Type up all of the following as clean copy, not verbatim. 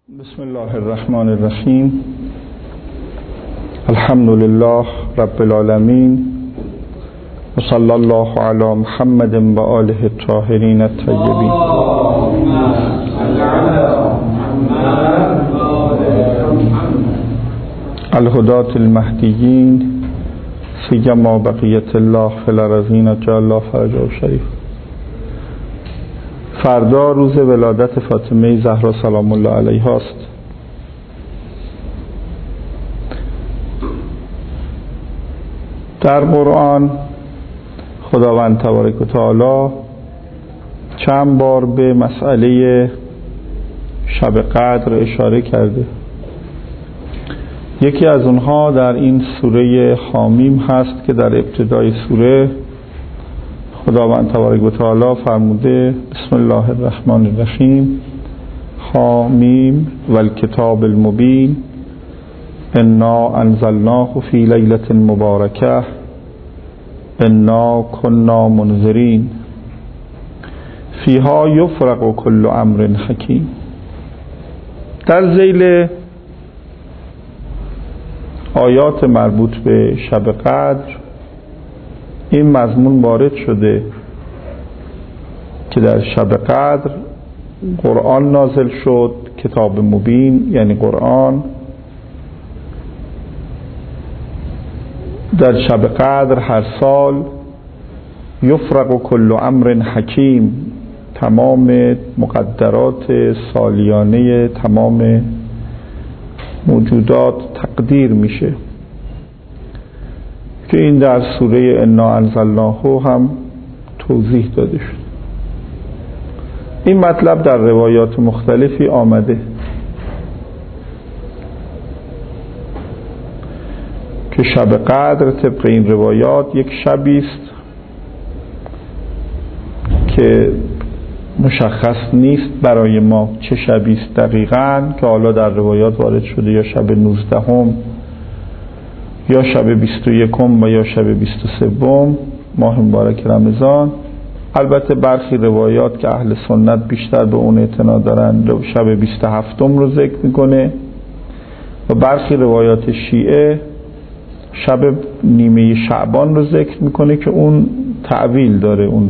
بسم الله الرحمن الرحیم. الحمد لله رب العالمین و صلی الله علی محمد و آله الطاهرین الطیبین. الهداة المهدیین سیما بقیت الله فی الارضین جعل الله فرجه شریف. فردا روز ولادت فاطمه زهرا سلام الله علیها است. در قرآن خداوند تبارک و تعالی چند بار به مسئله شب قدر اشاره کرده. یکی از اونها در این سوره حامیم هست که در ابتدای سوره خداوند تبارک و تعالی فرموده بسم الله الرحمن الرحیم حامیم و الکتاب المبین انا انزلناه فی لیلة مبارکه انا کنا منذرین فیها یفرق کل امر حکیم. در ذیل آیات مربوط به شب قدر این مضمون وارد شده که در شب قدر قرآن نازل شد، کتاب مبین یعنی قرآن. در شب قدر هر سال یفرق کل امر حکیم، تمام مقدرات سالیانه تمام موجودات تقدیر میشه که این در سوره انا انزلناه هم توضیح داده شد. این مطلب در روایات مختلفی آمده که شب قدر طبق این روایات یک شبی است که مشخص نیست برای ما چه شبی است دقیقاً، که حالا در روایات وارد شده یا شب 19 یا شب 21 و یا شب 23 ماه مبارک رمضان. البته برخی روایات که اهل سنت بیشتر به اون اعتنا دارن شب 27 رو ذکر میکنه و برخی روایات شیعه شب نیمه شعبان رو ذکر میکنه که اون تعویل داره اون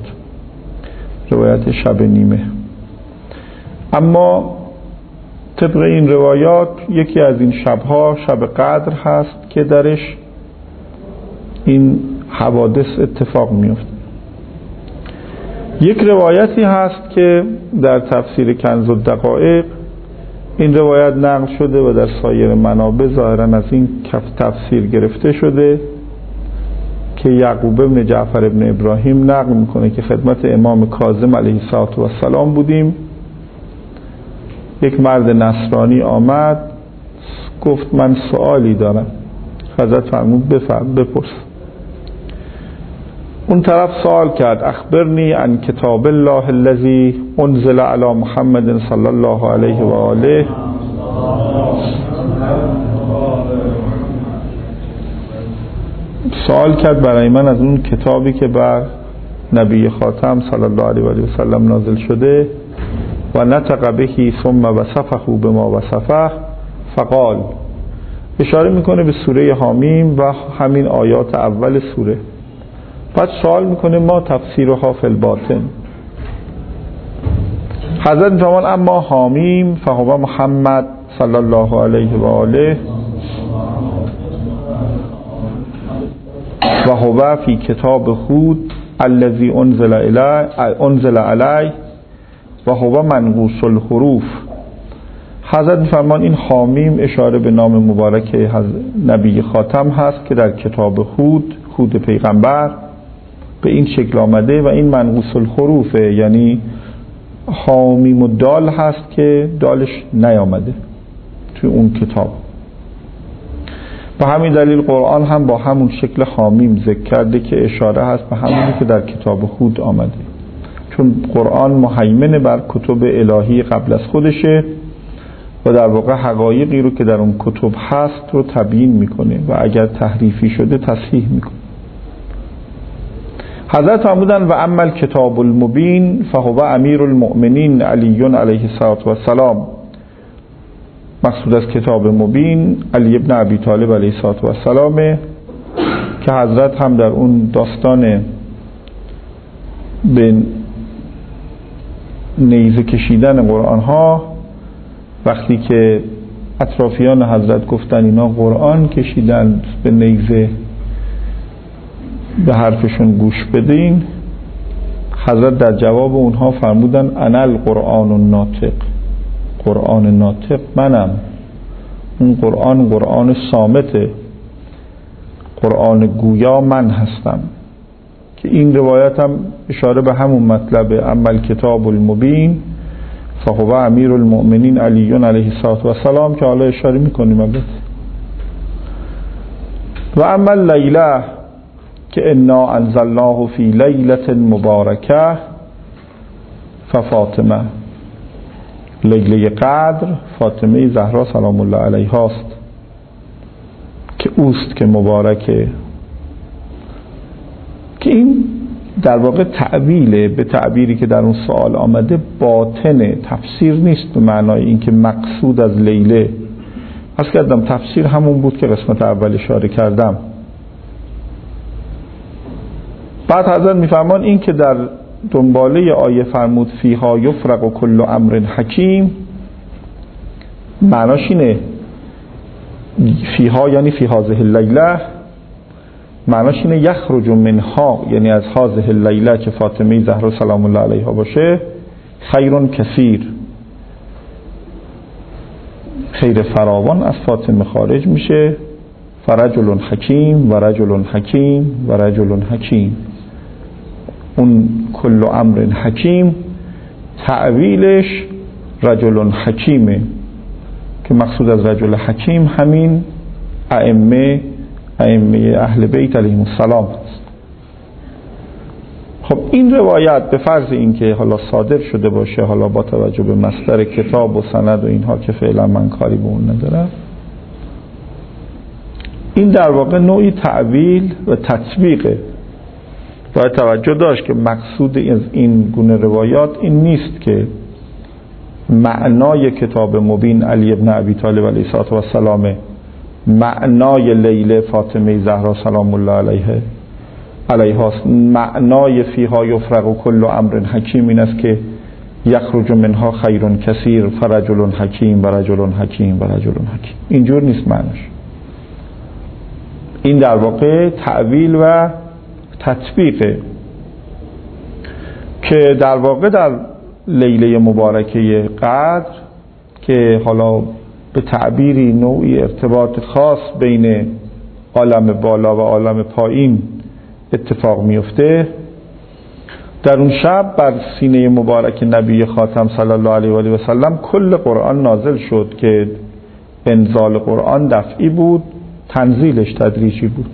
روایت شب نیمه. اما طبق این روایات یکی از این شبها شب قدر هست که درش این حوادث اتفاق میفته. یک روایتی هست که در تفسیر کنز الدقایق این روایت نقل شده و در سایر منابع ظاهراً از این تفسیر گرفته شده که یعقوب ابن جعفر ابن ابراهیم نقل میکنه که خدمت امام کاظم علیه السلام بودیم. یک مرد نصرانی آمد گفت من سوالی دارم. حضرت فرمود بپرس. اون طرف سوال کرد اخبرنی عن کتاب الله الذی انزل علی محمد صلی الله علیه و آله. سوال کرد برای من از اون کتابی که بر نبی خاتم صلی الله علیه و سلم نازل شده و نطق بهی ثم وصفه بما وصفه فقال. اشاره میکنه به سوره حامیم و همین آیات اول سوره. بعد سوال میکنه ما تفسیرها فی الباطن. حضرت میفرمان اما حامیم فهو محمد صلی الله علیه و آله و هو فی کتاب هود الذی انزل علیه و هو منقوص الحروف. حضرت میفرمان این حامیم اشاره به نام مبارک نبی خاتم هست که در کتاب هود پیغمبر به این شکل آمده و این منقوص الحروفه، یعنی حامیم و دال هست که دالش نیامده توی اون کتاب. به همین دلیل قرآن هم با همون شکل حامیم ذکر کرده که اشاره هست به همونی که در کتاب هود آمده، چون قرآن مهیمن بر کتب الهی قبل از خودشه و در واقع حقایقی رو که در اون کتب هست رو تبیین میکنه و اگر تحریفی شده تصحیح میکنه. حضرت فرمودن و اما الکتاب المبین فهو امیر المؤمنین علی علیه السلام مقصود از کتاب مبین علی ابن ابی طالب علیه السلام که حضرت هم در اون داستان به نیزه کشیدن قرآن ها وقتی که اطرافیان حضرت گفتن اینا قرآن کشیدن به نیزه، به حرفشون گوش بدین، حضرت در جواب اونها فرمودن انا القرآن الناطق، قرآن ناطق منم، اون قرآن صامته، قرآن گویا من هستم. که این روایت هم اشاره به همون مطلبه، اما الکتاب المبین فهو امیر المؤمنین علی علیه السلام که حالا اشاره میکنیم البته. و اما اللیله که انا انزلناه فی لیلة مبارکه ففاطمه، لیله قدر فاطمه زهرا سلام الله علیها است که اوست که مبارکه. که این در واقع تعبیله، به تعبیری که در اون سوال آمده باطنه، تفسیر نیست به معنای این که مقصود از لیله. پس کردم تفسیر همون بود که قسمت اول اشاره کردم. بعد حضرت میفرمان این که در دنباله آیه فرمود فیها یفرق و کل امر حکیم، معناش اینه فیها یعنی فی هذه اللیله، معناش اینه یخرج منها یعنی از هذه اللیله که فاطمه زهرا سلام الله علیها باشه خیر کثیر، خیر فراوان از فاطمه خارج میشه. فرجل حکیم و رجل حکیم و رجل حکیم، اون کل امر حکیم تعویلش رجل حکیمه که مقصود از رجل حکیم همین ائمه اهل بیت علیهم السلام هست. خب این روایت به فرض اینکه حالا صادر شده باشه، حالا با توجه به مصدر کتاب و سند و اینها که فعلا من کاری به اون ندارم، این در واقع نوعی تعویل و تطبیقه. باید توجه داشت که مقصود از این گونه روایات این نیست که معنای کتاب مبین علی ابن ابی طالب علیه السلام معنای لیله فاطمه زهرا سلام الله علیها است. معنای فیها یفرق و کل امر حکیم این است که یخرج منها خیر کثیر فرجل حکیم و رجل حکیم و رجل حکیم. اینجور نیست معناش. این در واقع تعویل و تطبیقه که در واقع در لیله مبارکه قدر که حالا به تعبیری نوعی ارتباط خاص بین عالم بالا و عالم پایین اتفاق میفته، در اون شب بر سینه مبارک نبی خاتم صلی الله علیه و آله و سلم کل قرآن نازل شد که انزال قرآن دفعی بود، تنزیلش تدریجی بود.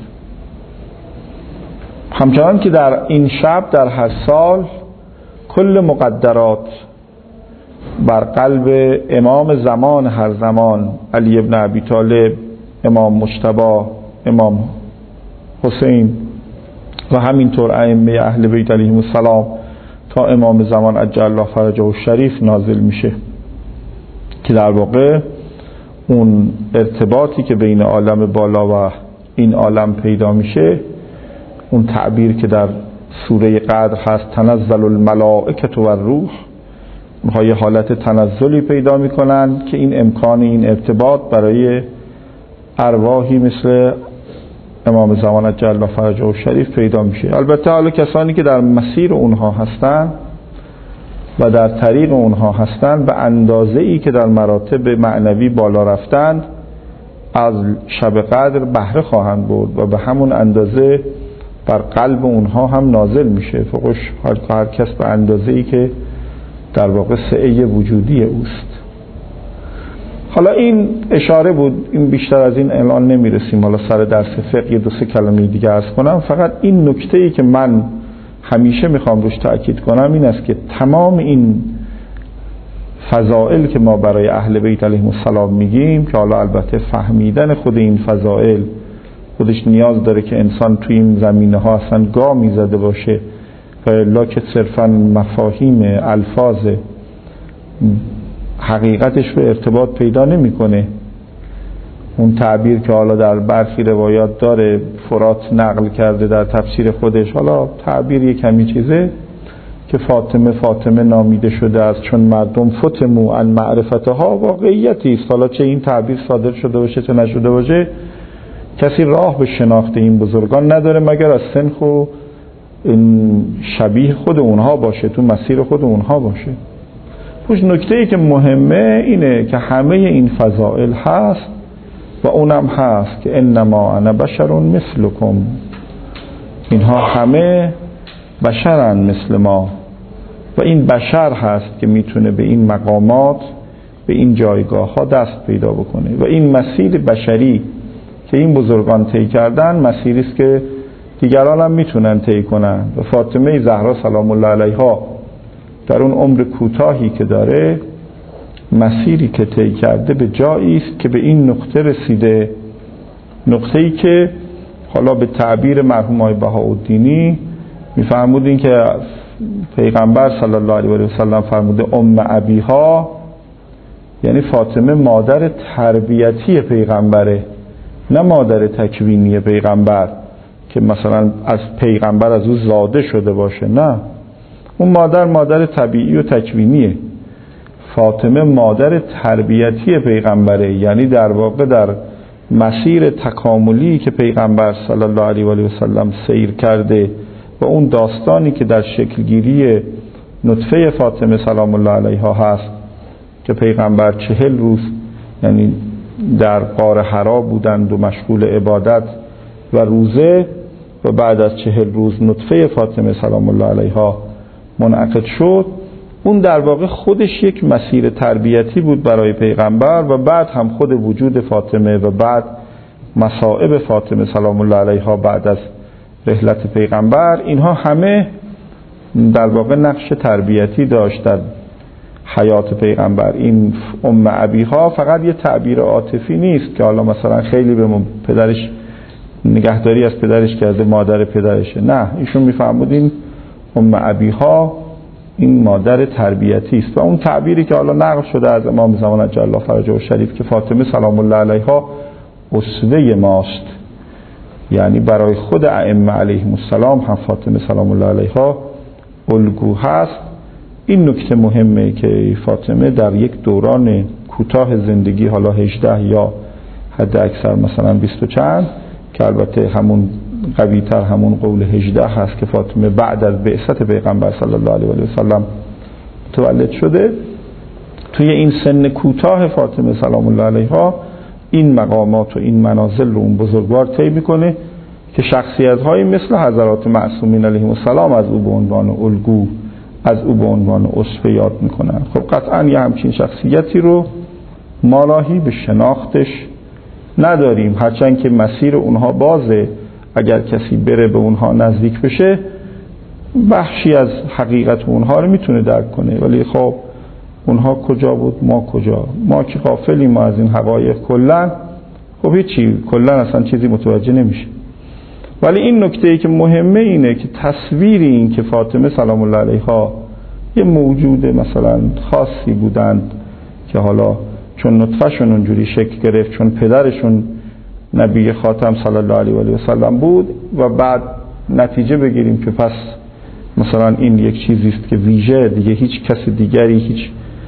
همچنان که در این شب در هر سال کل مقدرات بر قلب امام زمان هر زمان علی ابن ابی طالب، امام مجتبی، امام حسین و همینطور ائمه اهل بیت علیهم السلام تا امام زمان عجل الله فرجه الشریف نازل میشه که در واقع اون ارتباطی که بین عالم بالا و این عالم پیدا میشه، اون تعبیر که در سوره قدر هست تنزل الملائکه و الروح، اونها یه حالت تنزلی پیدا میکنن که این امکان این ارتباط برای ارواحی مثل امام زمان عجل الله فرجه الشریف پیدا میشه. البته حالا کسانی که در مسیر اونها هستن و در طریق اونها هستن به اندازه ای که در مراتب معنوی بالا رفتند از شب قدر بهره خواهند برد و به همون اندازه بر قلب اونها هم نازل میشه. فقط هر کس به اندازه ای که در واقع سعی وجودی اوست. حالا این اشاره بود، این بیشتر از این الان نمیرسیم. حالا سر درس فقه یه دو سه کلمه دیگه عرض کنم. فقط این نکته‌ای که من همیشه میخوام روش تأکید کنم این است که تمام این فضائل که ما برای اهل بیت علیهم السلام میگیم که حالا البته فهمیدن خود این فضائل خودش نیاز داره که انسان توی این زمینه ها اصلا گام میزده باشه و الا که صرفا مفاهیم الفاظ حقیقتش به ارتباط پیدا نمیکنه. اون تعبیر که حالا در برخی روایات داره فرات نقل کرده در تفسیر خودش، حالا تعبیر یک کمی چیزه که فاطمه نامیده شده است چون مردم فتمو عن معرفتها، واقعیتی است. حالا چه این تعبیر صادر شده باشه چه نشده باشه، کسی راه به شناخت این بزرگان نداره مگر از سنخ و شبیه خود اونها باشه، تو مسیر خود اونها باشه. پس نکته‌ای که مهمه اینه که همه این فضائل هست و اونم هست که انما انا بشر مثلکم، اینها همه بشرن مثل ما و این بشر هست که میتونه به این مقامات به این جایگاه ها دست پیدا بکنه و این مسیر بشری که این بزرگان طی کردن مسیری است که دیگران هم میتونن طی کنن و فاطمه زهرا سلام الله علیها در اون عمر کوتاهی که داره مسیری که طی کرده به جایی است که به این نقطه رسیده، نقطه‌ای که حالا به تعبیر مرحوم آقای بهاءالدینی میفرمودین که پیغمبر صلی الله علیه و سلم فرموده ابیها، یعنی فاطمه مادر تربیتی پیغمبره، نه مادر تکوینی پیغمبر که مثلا از پیغمبر از او زاده شده باشه، نه، اون مادر طبیعی و تکوینیه. فاطمه مادر تربیتی پیغمبره، یعنی در واقع در مسیر تکاملی که پیغمبر صلی الله علیه و سلم سیر کرده و اون داستانی که در شکلگیری نطفه فاطمه سلام الله علیها هست که پیغمبر 40 روز یعنی در غار حرا بودند و مشغول عبادت و روزه و بعد از 40 روز نطفه فاطمه سلام الله علیها منعقد شد. اون در واقع خودش یک مسیر تربیتی بود برای پیغمبر و بعد هم خود وجود فاطمه و بعد مصائب فاطمه سلام الله علیها بعد از رحلت پیغمبر، اینها همه در واقع نقش تربیتی داشت در حیات پیغمبر. این ابیها فقط یه تعبیر عاطفی نیست که حالا مثلا خیلی به پدرش نگهداری از پدرش کرده مادر پدرشه، نه، ایشون میفهمودین ابیها این مادر تربیتی است و اون تعبیری که حالا نقل شده از امام زمان عجل الله فرجه شریف که فاطمه سلام الله علیها اسوه ماست، یعنی برای خود ائمه علیهم السلام هم فاطمه سلام الله علیها الگو هست. این نکته مهمه که فاطمه در یک دوران کوتاه زندگی، حالا 18 یا حد اکثر مثلا 20 و چند، که البته همون قوی تر همون قول 18 هست که فاطمه بعد از بعثت پیغمبر صلی الله علیه و سلم متولد شده، توی این سن کوتاه فاطمه سلام الله علیها این مقامات و این منازل رو اون بزرگوار طی میکنه که شخصیت‌هایی مثل حضرات معصومین علیهم السلام از او به عنوان الگو، از او به عنوان اسوه یاد میکنن. خب قطعا یه همچین شخصیتی رو ما راهی به شناختش نداریم، هرچند که مسیر اونها بازه، اگر کسی بره به اونها نزدیک بشه بخشی از حقیقت اونها رو میتونه درک کنه، ولی خب اونها کجا بود ما کجا، ما که غافلیم ما از این حقایق کلا، خب هیچی کلا اصلا چیزی متوجه نمیشه. ولی این نکته‌ای که مهمه اینه که تصویری این که فاطمه سلام الله علیها یه موجود مثلا خاصی بودند که حالا چون نطفه‌شون اونجوری شکل گرفت، چون پدرشون نبی خاتم صلی الله علیه و سلم بود و بعد نتیجه بگیریم که پس مثلا این یک چیزی است که ویژه دیگه هیچ کس دیگری، هیچ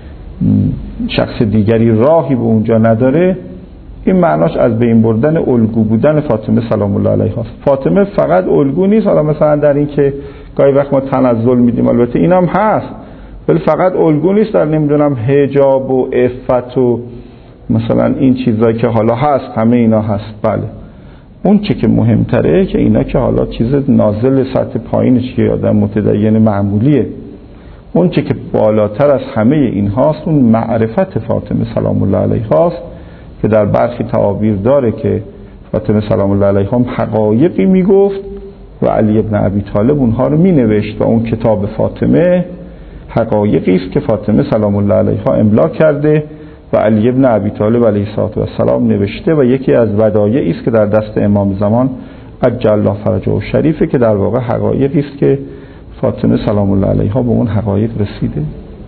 شخص دیگری راهی به اونجا نداره، این معناش از بین بردن الگو بودن فاطمه سلام الله علیها است. فاطمه فقط الگو نیست، حالا مثلا در این که گاهی وقت ما تنزل میدیم، البته اینم هست، ولی فقط الگو نیست در نمیدونم حجاب و عفت و مثلا این چیزایی که حالا هست، همه اینا هست، بله. اون چه که مهمتره که اینا که حالا چیز نازل سطح پایینش که آدم متدین معمولیه، اون چه که بالاتر از همه این هاست اون معرفت فاطمه سلام الله علیها است که در برخی تعابیر داره که فاطمه سلام الله علیها حقایقی میگفت و علی ابن ابی طالب اونها رو مینوشت و اون کتاب فاطمه حقایقی است که فاطمه سلام الله علیها املا کرده و علی ابن ابی طالب علیه السلام نوشته و یکی از ودایعی است که در دست امام زمان عجل الله فرجه شریفه که در واقع حقایقی است که فاطمه سلام الله علیها به اون حقایق رسیده.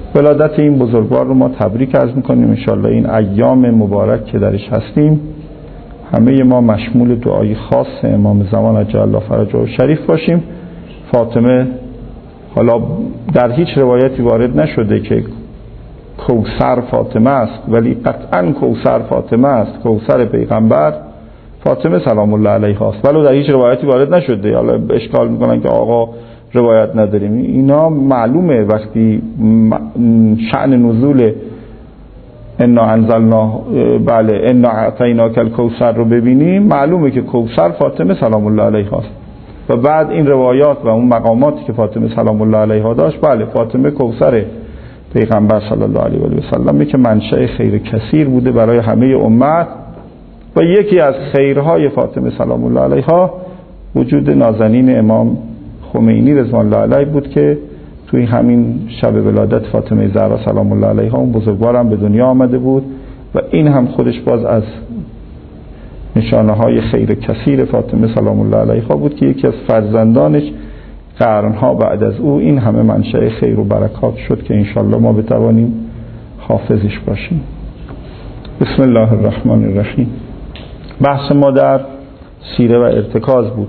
ولادت این بزرگوار رو ما تبریک عرض میکنیم. انشالله این ایام مبارک که درش هستیم همه ما مشمول دعای خاص امام زمان عجل الله فرجه شریف باشیم. فاطمه حالا در هیچ روایتی وارد نشده که کوثر فاطمه است، ولی قطعا کوثر فاطمه است، کوثر پیغمبر فاطمه سلام الله علیها است، ولی در هیچ روایتی وارد نشده. حالا اشکال میکنن که آقا روایت نداریم. اینا معلومه وقتی شأن نزول انا انزلنا بله انا اعطیناک الکوثر رو ببینیم، معلومه که کوثر فاطمه سلام الله علیها است. و بعد این روایات و اون مقاماتی که فاطمه سلام الله علیها داشت، بله فاطمه کوثر پیغمبر صلی الله علیه و سلم که منشأ خیر کثیر بوده برای همه امت. و یکی از خیرهای فاطمه سلام الله علیها وجود نازنین امام خمینی رضوان الله علیه بود که توی همین شب ولادت فاطمه زهرا سلام الله علیها اون بزرگوارم به دنیا آمده بود و این هم خودش باز از نشانه های خیر کثیر فاطمه سلام الله علیها بود که یکی از فرزندانش قرنها بعد از او این همه منشأ خیر و برکات شد که انشالله ما بتوانیم حافظش باشیم. بسم الله الرحمن الرحیم. بحث ما در سیره و ارتکاز بود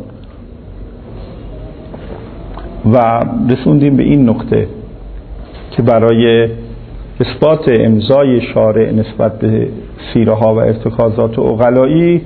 و رسوندیم به این نقطه که برای اثبات امضای شارع نسبت به سیره ها و ارتکازات عقلایی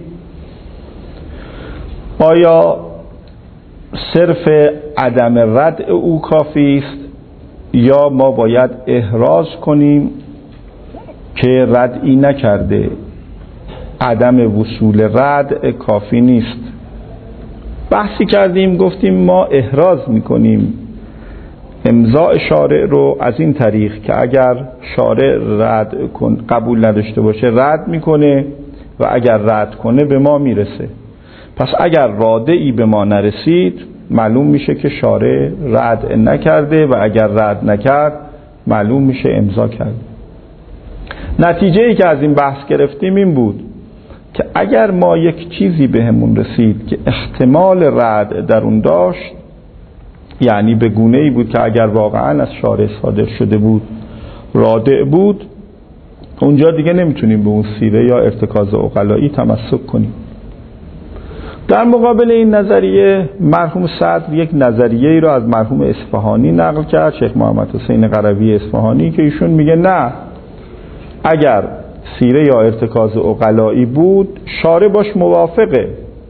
آیا صرف عدم رد او کافی است یا ما باید احراز کنیم که ردی نکرده، عدم وصول رد کافی نیست. بحثی کردیم، گفتیم ما احراز میکنیم امضاء شارع رو از این طریق که اگر شارع قبول نداشته باشه رد میکنه و اگر رد کنه به ما میرسه. پس اگر رادعی به ما نرسید معلوم میشه که شارع رد نکرده و اگر رد نکرد معلوم میشه امضا کرده. نتیجه ای که از این بحث گرفتیم این بود که اگر ما یک چیزی به همون رسید که احتمال رد در اون داشت، یعنی به گونه ای بود که اگر واقعا از شارع صادر شده بود رادع بود، اونجا دیگه نمیتونیم به اون سیره یا ارتکاز عقلایی تمسک کنیم. در مقابل این نظریه مرحوم صدر یک نظریه ای را از مرحوم اصفهانی نقل کرد، شیخ محمد حسین قروی اصفهانی، که ایشون میگه نه، اگر سیره یا ارتکاز عقلایی بود شارع باش موافقه،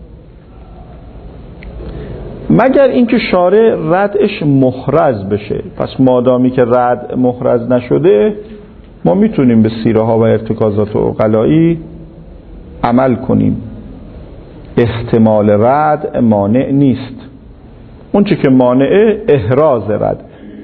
مگر اینکه شارع ردش محرز بشه. پس مادامی که رد محرز نشده ما میتونیم به سیره ها و ارتکازات عقلایی عمل کنیم. احتمال رد مانع نیست، اون چی که مانعه احراز رد.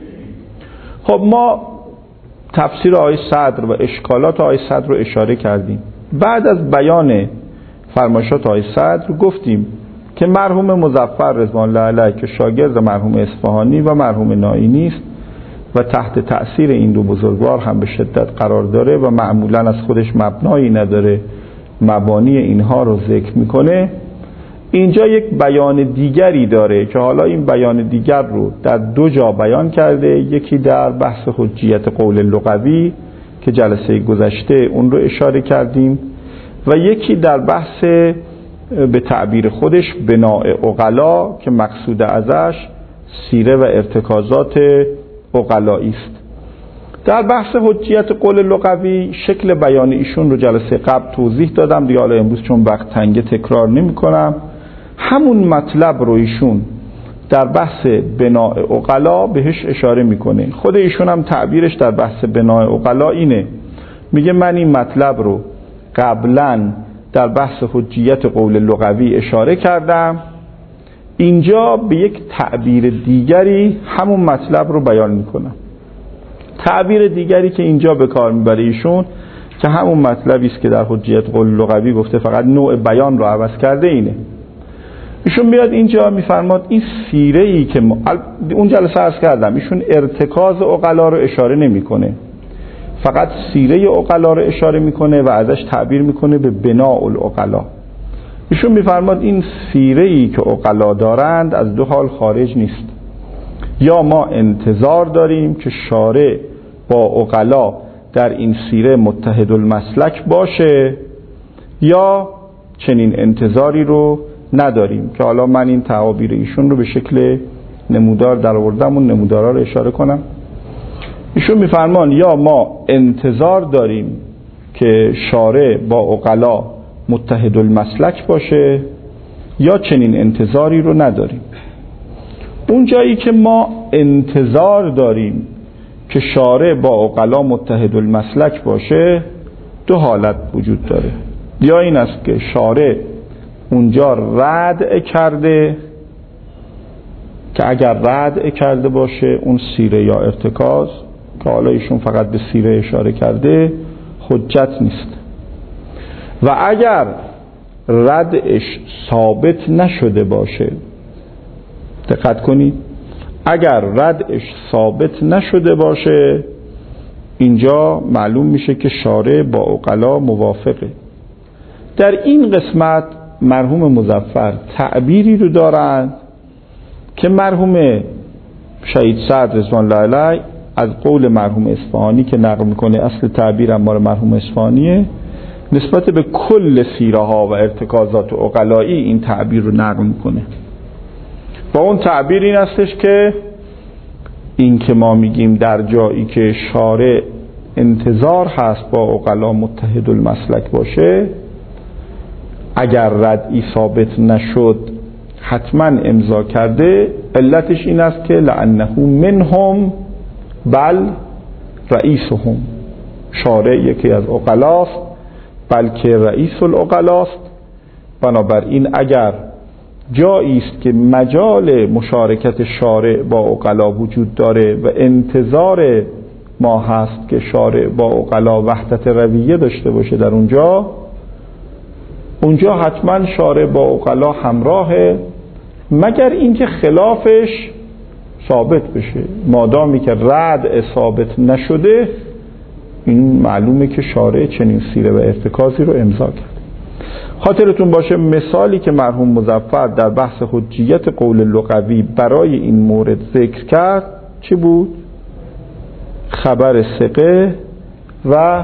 خب ما تفسیر آیه صدر و اشکالات آیه صدر رو اشاره کردیم. بعد از بیان فرمایشات آیه صدر گفتیم که مرحوم مظفر رضوان الله علیه که شاگرد مرحوم اصفهانی و مرحوم نائینی است و تحت تأثیر این دو بزرگوار هم به شدت قرار داره و معمولا از خودش مبنایی نداره، مبانی اینها رو ذکر میکنه، اینجا یک بیان دیگری داره که حالا این بیان دیگر رو در دو جا بیان کرده. یکی در بحث حجیت قول لغوی که جلسه گذشته اون رو اشاره کردیم و یکی در بحث به تعبیر خودش بناء عقلا که مقصود ازش سیره و ارتکازات عقلایی است. در بحث حجیت قول لغوی شکل بیان ایشون رو جلسه قبل توضیح دادم دیگه، حالا امروز چون وقت تنگه تکرار نمی کنم. همون مطلب رو ایشون در بحث بناء عقلا بهش اشاره میکنه. خود ایشون هم تعبیرش در بحث بناء عقلا اینه، میگه من این مطلب رو قبلا در بحث حجیت قول لغوی اشاره کردم، اینجا به یک تعبیر دیگری همون مطلب رو بیان میکنم. تعبیر دیگری که اینجا به کار میبره ایشون که همون مطلبی است که در حجیت قول لغوی گفته، فقط نوع بیان رو عوض کرده، اینه. ایشون میاد اینجا میفرماد این سیره ای که اون جلسه عرض کردم ایشون ارتکاز عقلا رو اشاره نمیکنه، فقط سیره عقلا رو اشاره میکنه و ازش تعبیر میکنه به بناء العقلا. ایشون میفرماد این سیره ای که عقلا دارند از دو حال خارج نیست، یا ما انتظار داریم که شارع با عقلا در این سیره متحد المسلک باشه یا چنین انتظاری رو نداریم، که حالا من این تعابیر ایشون رو به شکل نمودار در آوردم، اون نمودارها رو اشاره کنم. ایشون میفرمان یا ما انتظار داریم که شارع با عقلا متحد المسلک باشه یا چنین انتظاری رو نداریم. اون جایی که ما انتظار داریم که شارع با عقلا متحد المسلک باشه دو حالت وجود داره. یا این است که شارع اونجا رد کرده، که اگر رد کرده باشه اون سیره یا ارتکاز که حالا ایشون فقط به سیره اشاره کرده حجت نیست، و اگر ردش ثابت نشده باشه، دقت کنید، اگر ردش ثابت نشده باشه اینجا معلوم میشه که شارع با عقلا موافقه. در این قسمت مرحوم مظفر تعبیری رو دارند که مرحوم شهید سعد رضوان الله علیه از قول مرحوم اصفهانی که نقل میکنه، اصل تعبیر هم مال مرحوم اصفهانیه، نسبت به کل سیره ها و ارتکازات عقلایی این تعبیر رو نقل میکنه. با اون تعبیر این استش که این که ما میگیم در جایی که شارع انتظار هست با عقلا متحد المسلک باشه، اگر ردی ثابت نشد حتما امضا کرده. علتش این است که لعنه منهم بل رئیسهم، شارع یکی از عقلاست بلکه رئیس العقلاست. بنابراین اگر جایی است که مجال مشارکت شارع با عقلا وجود داره و انتظار ما هست که شارع با عقلا وحدت رویه داشته باشه، در اونجا حتما شارع با عقلا همراهه، مگر اینکه خلافش ثابت بشه. مادامی که رد ثابت نشده این معلومه که شارع چنین سیره و ارتکازی رو امضا کرد. خاطرتون باشه مثالی که مرحوم مظفر در بحث حجیت قول لغوی برای این مورد ذکر کرد چی بود؟ خبر ثقه و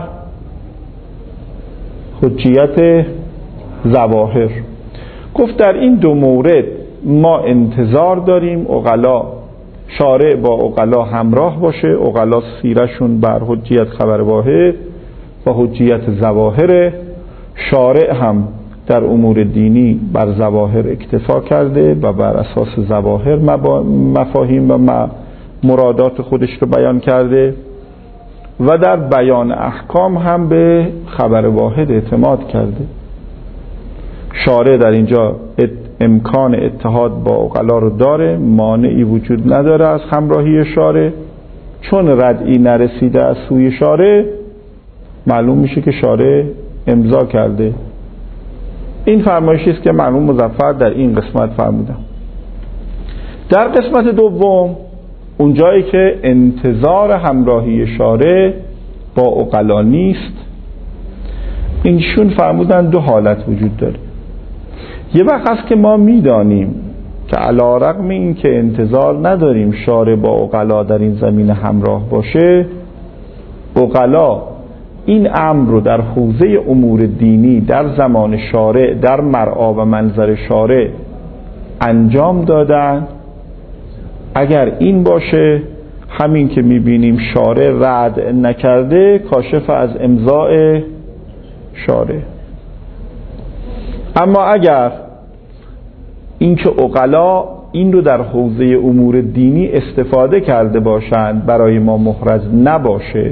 حجیت ظواهر. گفت در این دو مورد ما انتظار داریم عقلا، شارع با عقلا همراه باشه، عقلا سیرشون بر حجیت خبر واحد و حجیت ظواهر، شارع هم در امور دینی بر ظواهر اکتفا کرده و بر اساس ظواهر مفاهیم و مرادات خودش رو بیان کرده و در بیان احکام هم به خبر واحد اعتماد کرده. شارع در اینجا امکان اتحاد با عقلا رو داره، مانعی وجود نداره از همراهی شارع. چون ردی نرسیده از سوی شارع معلوم میشه که شارع امضا کرده. این فرمایشی است که مرحوم مظفر در این قسمت فرمودن. در قسمت دوم اونجایی که انتظار همراهی شارع با عقلا نیست، اینشون فرمودن دو حالت وجود داره. یه وقت هست که ما میدانیم که علی رغم این که انتظار نداریم شارع با عقلا در این زمینه همراه باشه، عقلا این امر رو در حوزه امور دینی در زمان شارع در مرعا و منظر شارع انجام دادن. اگر این باشه، همین که میبینیم شارع رد نکرده کاشف از امضاء شارع. اما اگر این که عقلا این رو در حوزه امور دینی استفاده کرده باشند برای ما محرز نباشه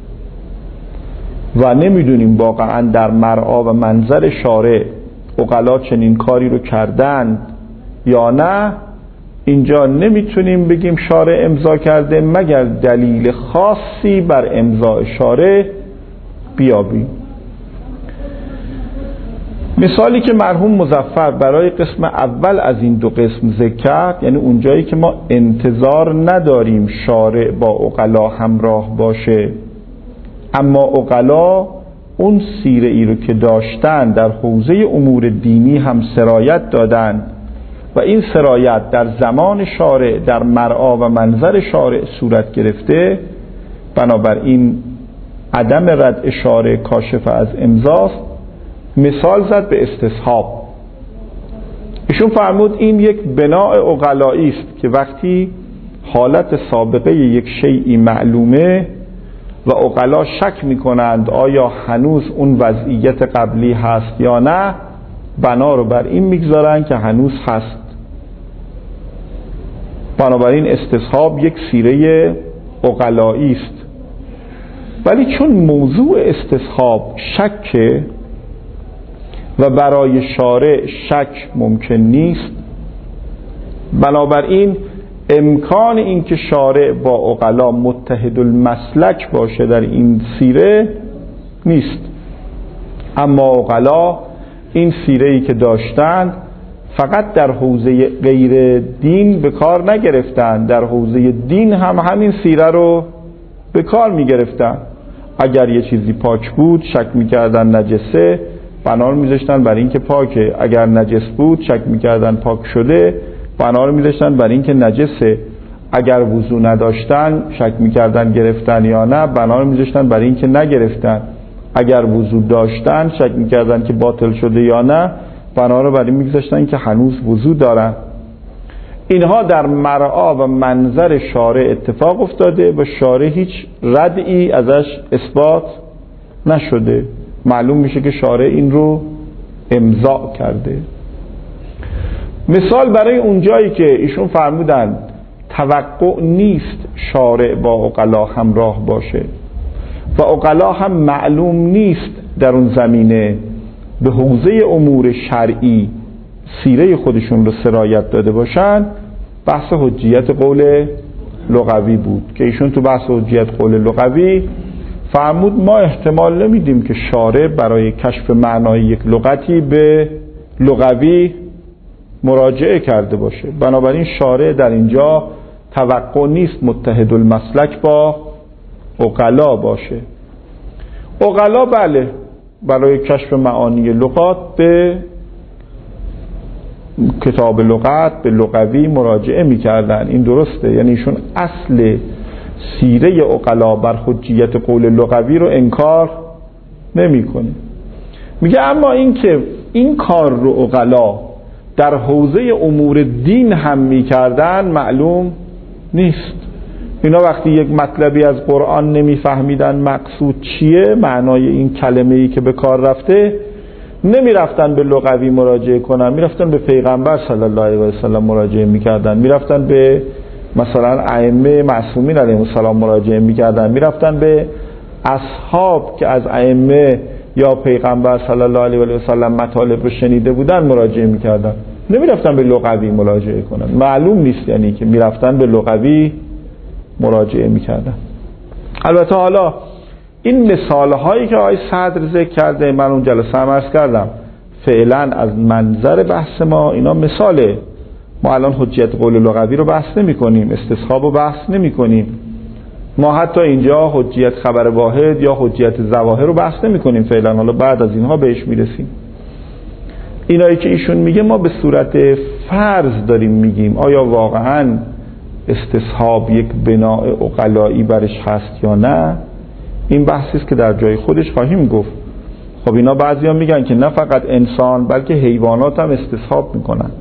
و نمیدونیم واقعا در مرعا و منظر شارع عقلا چنین کاری رو کردند یا نه، اینجا نمیتونیم بگیم شارع امضا کرده مگر دلیل خاصی بر امضاء شارع بیابیم. مثالی که مرحوم مظفر برای قسم اول از این دو قسم ذکر کرد، یعنی اونجایی که ما انتظار نداریم شارع با عقلا همراه باشه، اما عقلا اون سیره ای رو که داشتن در حوزه امور دینی هم سرایت دادن و این سرایت در زمان شارع در مرعا و منظر شارع صورت گرفته، بنابراین عدم رد شارع کاشف از امضاست. مثال زد به استصحاب. ایشون فرمود این یک بناء عقلایی است که وقتی حالت سابقه یک شیئی معلومه و عقلا شک میکنند آیا هنوز اون وضعیت قبلی هست یا نه، بنا رو بر این میگذارن که هنوز هست. بنابراین استصحاب یک سیره عقلایی است. ولی چون موضوع استصحاب شکه و برای شارع شک ممکن نیست، بنابراین امکان این که شارع با عقلا متحد المسلک باشه در این سیره نیست. اما عقلا این سیره‌ای که داشتند فقط در حوزه غیر دین به کار نگرفتند، در حوزه دین هم همین سیره رو به کار میگرفتن. اگر یه چیزی پاک بود شک میکردن نجسه، بنا رو میذاشتن برای اینکه پاکه. اگر نجس بود شک میکردن پاک شده، بنا رو میذاشتن برای اینکه نجسه. اگر وضو نداشتن شک میکردن گرفتن یا نه، بنا رو میذاشتن برای اینکه نگرفتن. اگر وضو داشتن شک میکردن که باطل شده یا نه، بنا رو برای این میذاشتن که هنوز وضو دارن. اینها در مرعا و منظر شارع اتفاق افتاده و شارع هیچ ردعی ازش اثبات نشده. معلوم میشه که شارع این رو امضا کرده. مثال برای اونجایی که ایشون فرمودن توقع نیست شارع با عقلا همراه باشه و عقلا هم معلوم نیست در اون زمینه به حوزه امور شرعی سیره خودشون رو سرایت داده باشن، بحث حجیت قول لغوی بود که ایشون تو بحث حجیت قول لغوی فرمود ما احتمال نمیدیم که شارع برای کشف معنای یک لغتی به لغوی مراجعه کرده باشه. بنابراین شارع در اینجا توقع نیست متحد المسلک با عقلا باشه. عقلا بله برای کشف معانی لغات به کتاب لغت به لغوی مراجعه میکردن، این درسته. یعنی ایشون اصل سیره عقلا بر حجیت قول لغوی رو انکار نمیکنه. میگه اما این که این کار رو عقلا در حوزه امور دین هم میکردن معلوم نیست. اینا وقتی یک مطلبی از قرآن نمیفهمیدن مقصود چیه، معنای این کلمه‌ای که به کار رفته، نمیرفتن به لغوی مراجعه کنن، میرفتن به پیغمبر صلی الله علیه و سلم مراجعه میکردن، میرفتن به مثلا ائمه معصومین علیهم السلام مراجعه میکردن، میرفتن به اصحاب که از ائمه یا پیغمبر صلی الله علیه و سلم مطالب رو شنیده بودن مراجعه میکردن، نمیرفتن به لغوی مراجعه کنن. معلوم نیست یعنی که میرفتن به لغوی مراجعه میکردن. البته حالا این مثال هایی که آقای صدر ذکر کرده، من اون جلسه هم عرض کردم، فعلا از منظر بحث ما اینا مثاله. ما الان حجیت قول لغوی رو بحث نمی کنیم، استصحاب رو بحث نمی کنیم. ما حتی اینجا حجیت خبر واحد یا حجیت ظواهر رو بحث نمی کنیم فعلا. حالا بعد از اینها بهش میرسیم. اینایی که ایشون میگه ما به صورت فرض داریم میگیم آیا واقعا استصحاب یک بناء عقلایی برش هست یا نه. این بحثی است که در جای خودش خواهیم گفت. خب اینا بعضیا میگن که نه فقط انسان بلکه حیوانات هم استصحاب میکنن.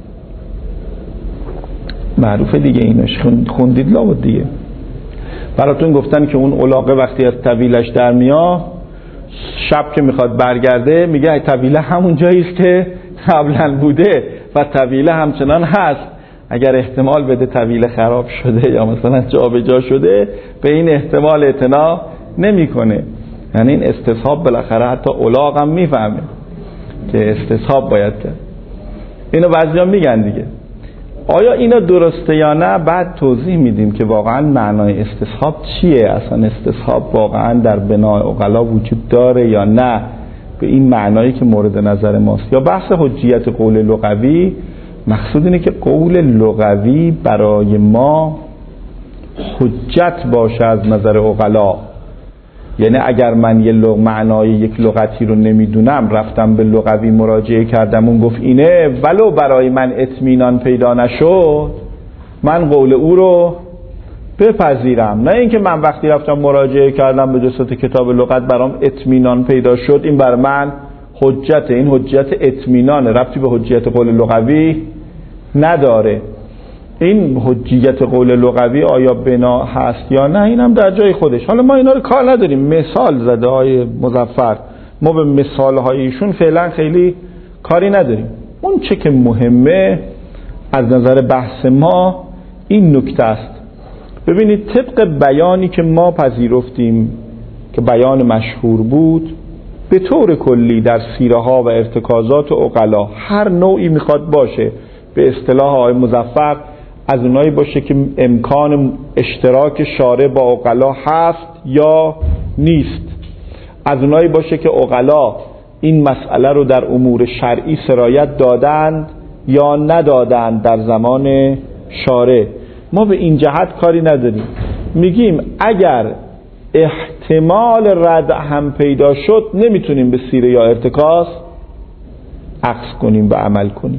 معروفه دیگه، اینش خوندید لابد دیگه. براتون گفتن که اون الاغه وقتی از طویلش در میاد، شب که میخواد برگرده میگه طویله همون جایی است که قبلا بوده و طویله همچنان هست. اگر احتمال بده طویله خراب شده یا مثلا جابجا شده، به این احتمال اعتنا نمیکنه. یعنی این استصحاب بالاخره حتی الاغ هم میفهمه که استصحاب باید کرد. اینو بعضیا میگن دیگه. آیا اینا درسته یا نه؟ بعد توضیح میدیم که واقعا معنای استصحاب چیه، اصلا استصحاب واقعا در بناء عقلا وجود داره یا نه به این معنایی که مورد نظر ماست. یا بحث حجیت قول لغوی، مقصود اینه که قول لغوی برای ما حجت باشه از نظر عقلا. یعنی اگر من یه معنای یک لغتی رو نمیدونم، رفتم به لغوی مراجعه کردم، اون گفت اینه، ولو برای من اطمینان پیدا نشد، من قول او رو بپذیرم، نه اینکه من وقتی رفتم مراجعه کردم به جزئیات کتاب لغت برام اطمینان پیدا شد این بر من حجته. این حجت اطمینانه، ربطی به حجیت قول لغوی نداره. این حجیت قول لغوی آیا بنا هست یا نه اینم در جای خودش. حالا ما اینا رو کار نداریم، مثال زده های مظفر، ما به مثال های ایشون فعلا خیلی کاری نداریم. اون چه که مهمه از نظر بحث ما این نکته است. ببینید طبق بیانی که ما پذیرفتیم که بیان مشهور بود، به طور کلی در سیره ها و ارتکازات عقلا هر نوعی میخواد باشه، به اصطلاح آقای مظفر از اونایی باشه که امکان اشتراک شارع با عقلا هست یا نیست، از اونایی باشه که عقلا این مسئله رو در امور شرعی سرایت دادند یا ندادند در زمان شارع. ما به این جهت کاری نداریم، میگیم اگر احتمال رد هم پیدا شد نمیتونیم به سیره یا ارتکاز عکس کنیم و عمل کنیم.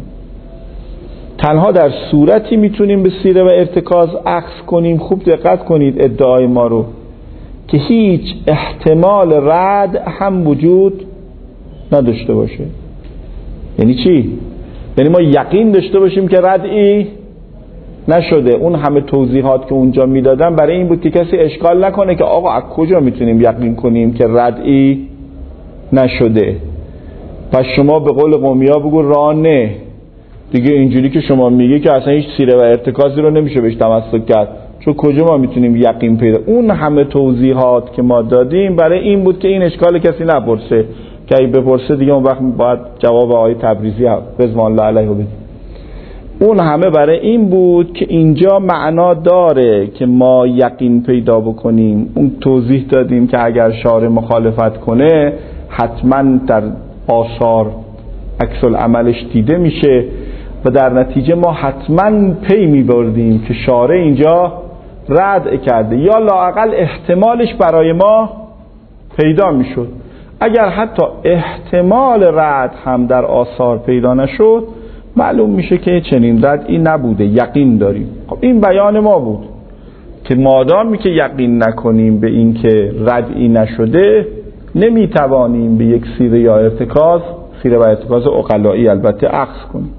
تنها در صورتی میتونیم به سیره و ارتکاز عکس کنیم، خوب دقت کنید ادعای ما رو، که هیچ احتمال رد هم وجود نداشته باشه. یعنی چی؟ یعنی ما یقین داشته باشیم که ردی نشده. اون همه توضیحات که اونجا میدادن برای این بود که کسی اشکال نکنه که آقا از کجا میتونیم یقین کنیم که ردی نشده. پس شما به قول قومیا بگو رانه دیگه، اینجوری که شما میگی که اصلا هیچ سیره و ارتکازی رو نمیشه بهش تمسک کرد، چون کجا ما میتونیم یقین پیدا. اون همه توضیحات که ما دادیم برای این بود که این اشکال کسی نپرسه، که اگه بپرسه دیگه اون وقت باید جواب آقای تبریزی رضوان الله علیه بدیم. اون همه برای این بود که اینجا معنا داره که ما یقین پیدا بکنیم. اون توضیح دادیم که اگر شارع مخالفت کنه حتما در آثار عکس العملش دیده میشه و در نتیجه ما حتما پی میبردیم که شارع اینجا رد کرده، یا لااقل احتمالش برای ما پیدا میشد. اگر حتی احتمال رد هم در آثار پیدا نشد معلوم میشه که چنین ردی نبوده، یقین داریم. خب این بیان ما بود که مادامی که یقین نکنیم به این که ردی نشده نمیتوانیم به یک سیره یا ارتکاز، سیره و ارتکاز عقلایی البته، عکس کنیم.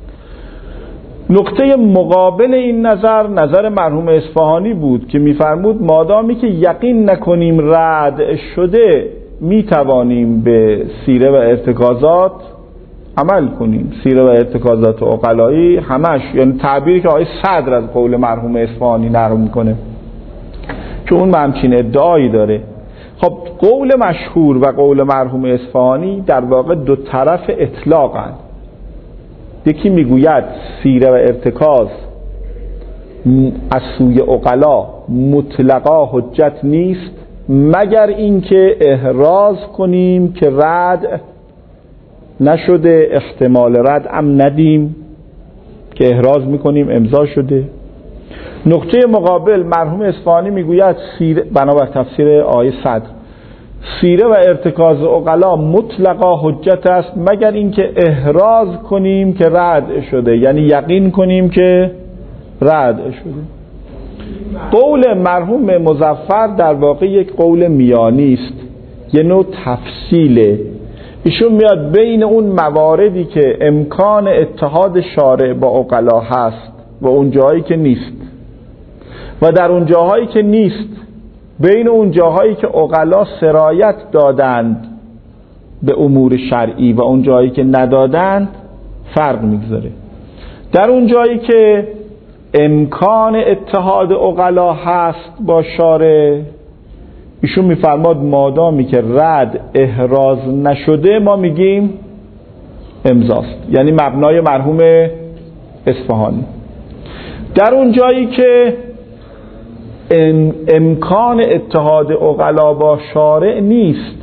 نقطه مقابل این نظر مرحوم اصفهانی بود که میفرمود مادامی که یقین نکنیم رد شده میتوانیم به سیره و ارتکازات عمل کنیم. سیره و ارتکازات عقلایی همش، یعنی تعبیری که آقای صدر از قول مرحوم اصفهانی نقل میکنه که اون همچین ادعایی داره. خب قول مشهور و قول مرحوم اصفهانی در واقع دو طرف اطلاقن. یکی میگوید سیره و ارتکاز از سوی عقلا مطلقا حجت نیست مگر اینکه احراز کنیم که رد نشده، احتمال رد هم ندیم که احراز میکنیم امضا شده. نقطه مقابل مرحوم اصفهانی میگوید بنابر تفسیر آیه صدر سیره و ارتکاز عقلا مطلقا حجت است مگر اینکه احراز کنیم که رد شده، یعنی یقین کنیم که رد شده. قول مرحوم مظفر در واقع یک قول میانی است، یه نوع تفصیله. ایشون میاد بین اون مواردی که امکان اتحاد شارع با عقلا هست و اون جاهایی که نیست، و در اون جاهایی که نیست بین اون جاهایی که عقلا سرایت دادند به امور شرعی و اون جاهایی که ندادند فرق میگذاره. در اون جایی که امکان اتحاد عقلا هست با شارع، ایشون میفرماد مادامی که رد احراز نشده ما میگیم امضاست، یعنی مبنای مرحوم اصفهانی. در اون جایی که امکان اتحاد عقلا با شارع نیست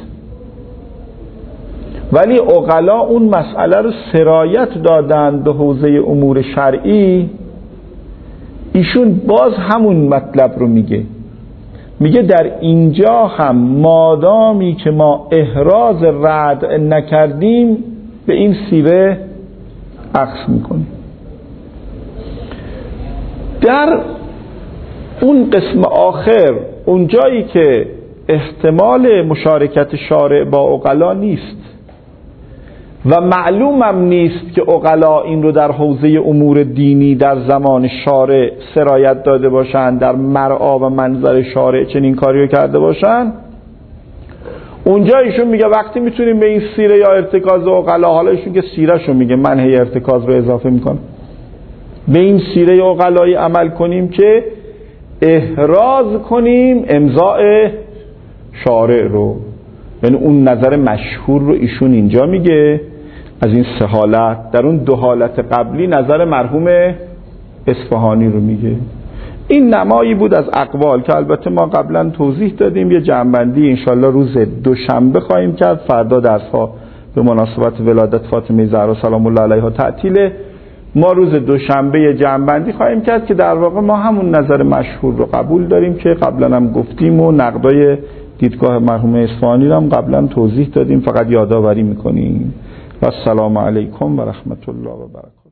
ولی عقلا اون مسئله رو سرایت دادن به حوزه امور شرعی، ایشون باز همون مطلب رو میگه در اینجا هم مادامی که ما احراز رد نکردیم به این سیره عکس میکنیم. در اون قسم آخر، اون جایی که احتمال مشارکت شارع با عقلا نیست و معلومم نیست که عقلا این رو در حوزه امور دینی در زمان شارع سرایت داده باشن، در مرعا و منظر شارع چنین کاری رو کرده باشن، اونجا ایشون میگه وقتی میتونیم به این سیره یا ارتکاز عقلا، حالا ایشون که سیرهشو میگه، من هی ارتکاز رو اضافه میکنم، به این سیره عقلایی عمل کنیم که احراز کنیم امضاء شارع رو. یعنی اون نظر مشهور رو ایشون اینجا میگه از این سه حالت. در اون دو حالت قبلی نظر مرحوم اصفهانی رو میگه. این نمایی بود از اقوال که البته ما قبلا توضیح دادیم. یه جمع‌بندی انشالله روز دوشنبه خواهیم کرد. فردا درس‌ها به مناسبت ولادت فاطمه زهرا سلام الله علیها تعطیله. ما روز دوشنبه جمع‌بندی خواهیم کرد که در واقع ما همون نظر مشهور رو قبول داریم که قبلا هم گفتیم و نقدای دیدگاه مرحوم اصفهانی رو هم قبلا توضیح دادیم، فقط یادآوری میکنیم. و السلام علیکم و رحمت الله و برکاته.